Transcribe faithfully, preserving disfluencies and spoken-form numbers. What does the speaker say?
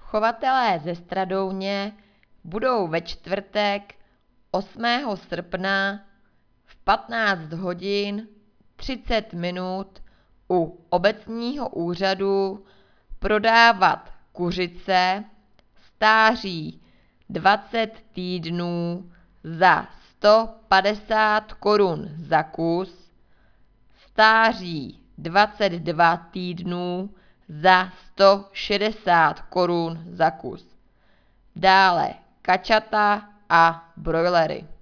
Chovatelé ze Stradouně budou ve čtvrtek osmého srpna v patnáct hodin třicet minut u obecního úřadu prodávat kuřice stáří dvacet týdnů za sto padesát korun za kus, stáří dvacet dva týdnů za sto šedesát korun za kus. Dále kačata a brojlery.